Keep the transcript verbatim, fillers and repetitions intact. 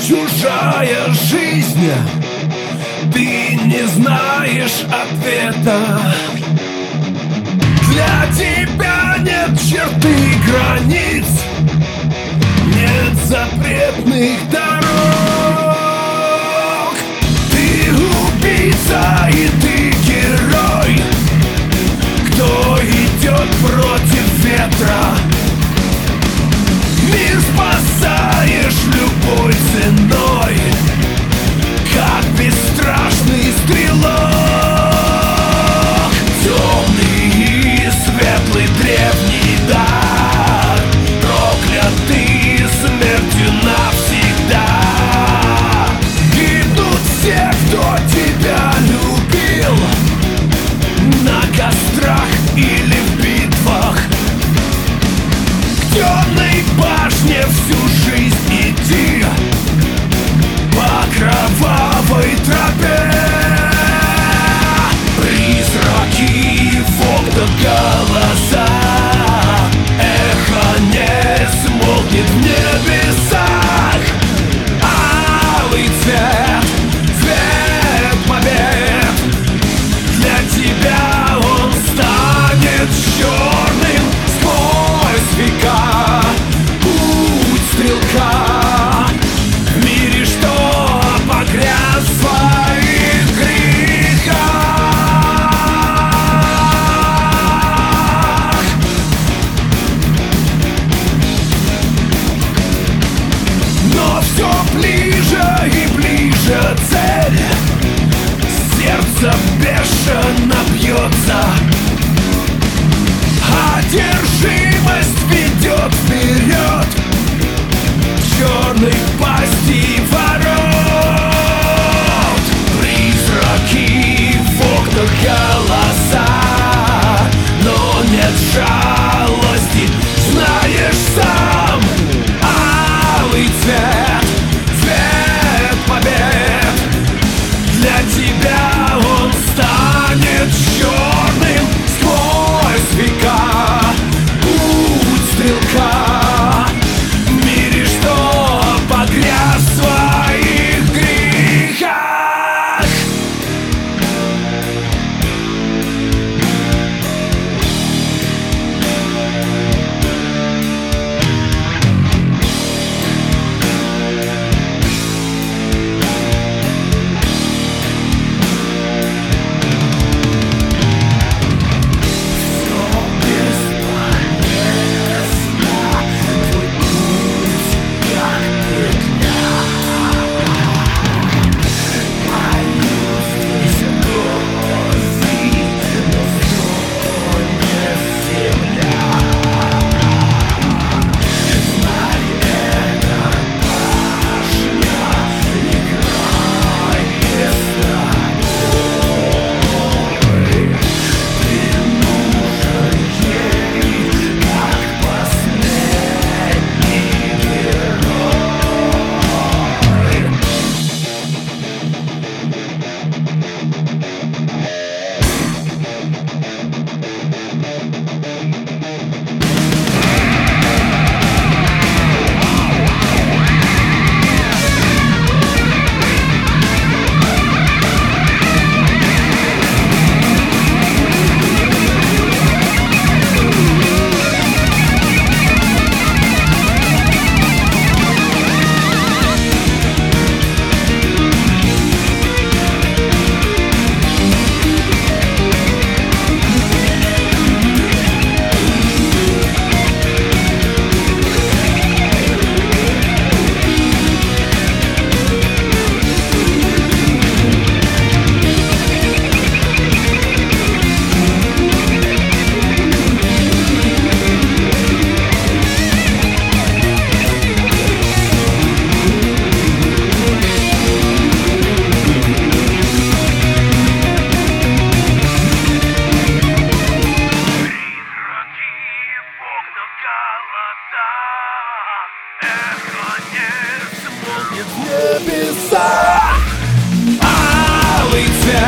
чужая жизнь, ты не знаешь ответа. Для тебя нет черты границ, нет запретных дорог. Ты убийца и ты герой, кто идет против ветра. Мир спасаешь любой ценой, как бесстрашный стрелок. Темный и светлый древний дар, проклятый смертью навсегда. Гибнут все, кто тебя любил, на кострах или в битвах. К темной башне всю жизнь иди по кровавой тропе. Призраки в окнах, голоса, эхо не смолкнет в небесах. Алый цвет, цвет побед, для тебя он станет черным сквозь века. Путь стрелка в мире, что погряз в своих грехах. Но все ближе и ближе цель, сердце бешено бьется. Одержимость ведет вперед к черной пасти ворот. Призраки в окнах, голоса, но нет жалости, знаешь сам. Алый цвет, цвет побед, для тебя он станет черным сквозь века. Путь стрелка в мире, что погряз в своих грехах. Эхо не смолкнет в небесах. Алый цвет,